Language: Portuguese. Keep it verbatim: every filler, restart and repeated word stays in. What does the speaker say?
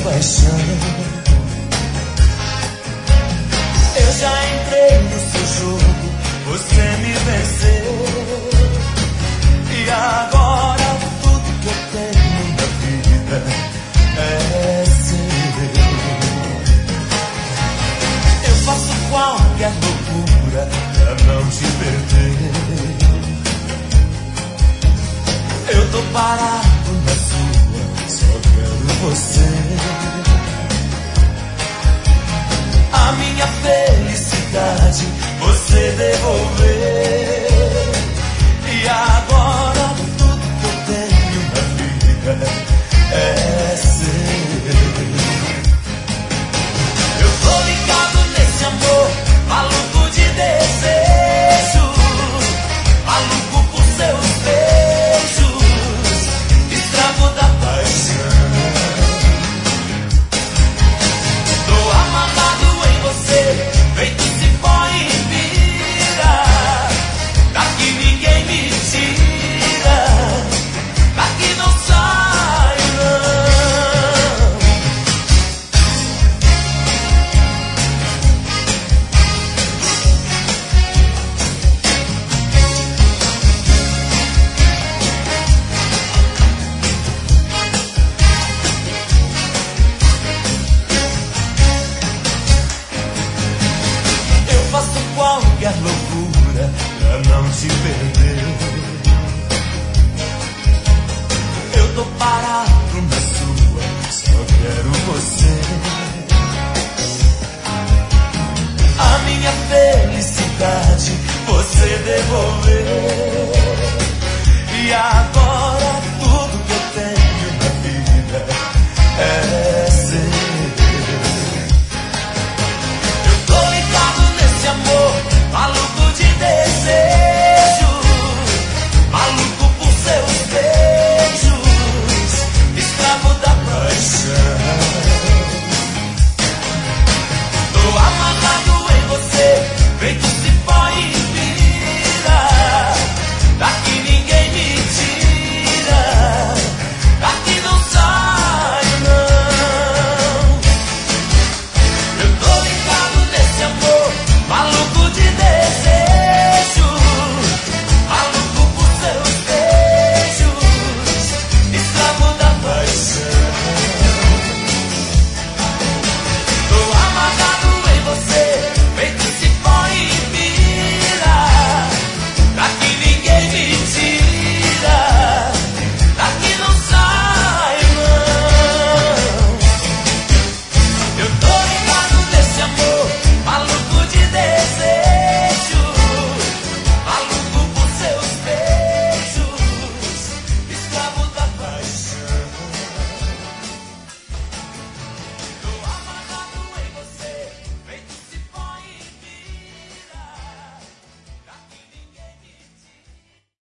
paixão. Eu já entrei no seu jogo, você me venceu. E agora tudo que eu tenho na vida é seu. Eu faço qualquer loucura pra não te perder. Eu tô parado na sua, só quero você. A minha felicidade você devolver. E agora tudo que eu tenho na vida é seu. Eu tô ligado nesse amor, maluco de desejo, maluco por seus beijos, escravo da paixão. Tô amarrado em você, feito cipó e vira. Daqui ninguém me tira, daqui não sai não. Eu faço qualquer loucura pra não te perder.